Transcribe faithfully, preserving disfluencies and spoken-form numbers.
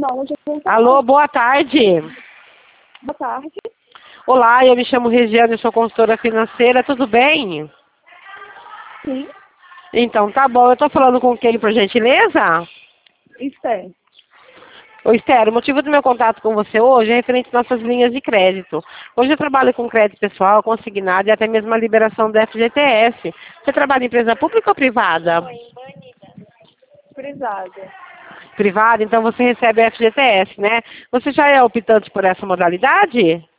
não, hoje eu vou Alô, boa tarde. Boa tarde. Olá, eu me chamo Regiane, eu sou consultora financeira, tudo bem? Sim. Então, tá bom. Eu tô falando com quem, por gentileza? Esther. Ô, Esther, o motivo do meu contato com você hoje é referente às nossas linhas de crédito. Hoje eu trabalho com crédito pessoal, consignado e até mesmo a liberação do F G T S. Você trabalha em empresa pública ou privada? Privada. Privada, então você recebe F G T S, né? Você já é optante por essa modalidade?